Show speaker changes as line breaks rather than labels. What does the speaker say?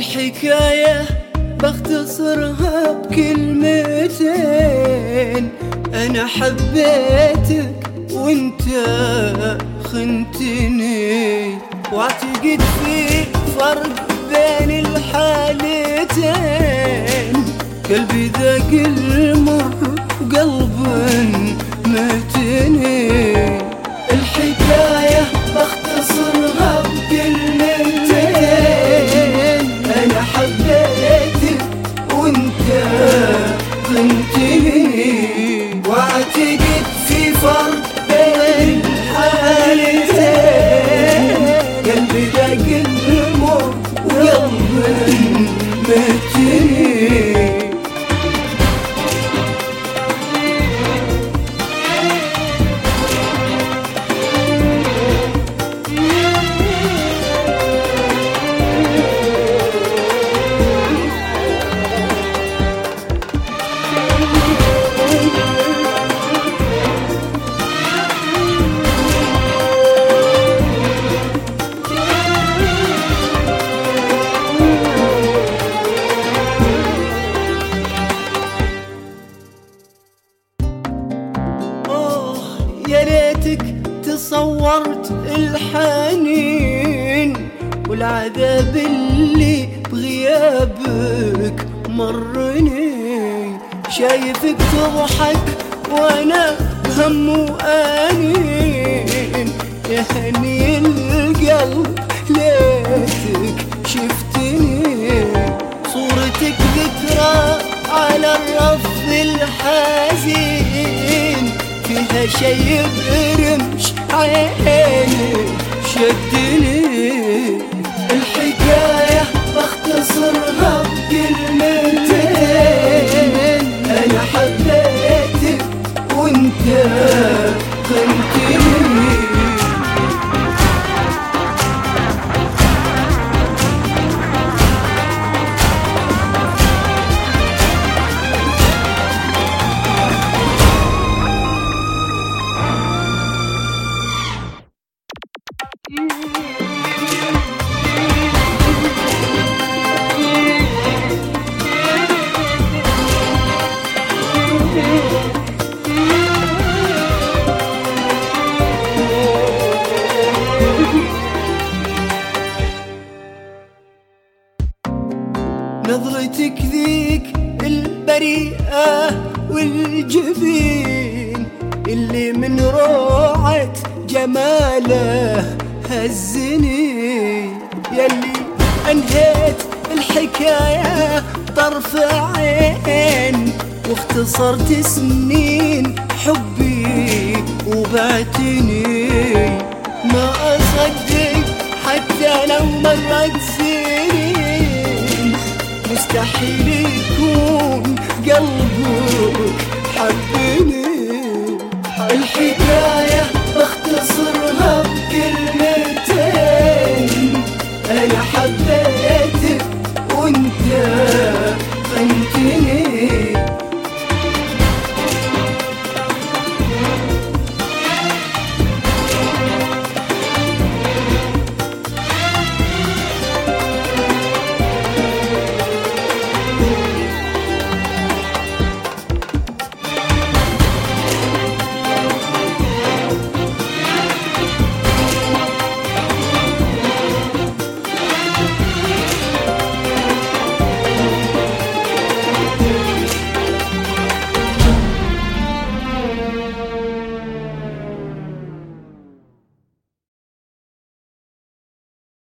الحكاية بختصرها بكلمتين، أنا حبيتك وانت خنتني، واعتقد في فرق بين الحالتين، قلبي ذاق المر وقلب مهتني. الحكاية بختصرها بكلمتين، أنا حبيتك وانت خنتني، واعتقد في فرق بين الحالتين، قلبي ذاق المر وقلب مهتني. يا ريتك تصورت الحنين والعذاب اللي بغيابك مرني، شايفك تضحك وانا بهم وانين، يا هني القلب ليتك شفتني، صورتك ذكرى على الرف الحزين، فيها شي برمش عيني شدني. الحكاية بختصرها بكلمتين، أنا حبيتك وانت خنتني. نظرتك ذيك البريئة والجبين اللي من روعة جماله هزني، يلي انهيت الحكاية طرف عين، واختصرت سنين حبي وبعتني، ما أصدق حتى لو مرت سنين، مستحيل يكون قلبك حبني. الحكاية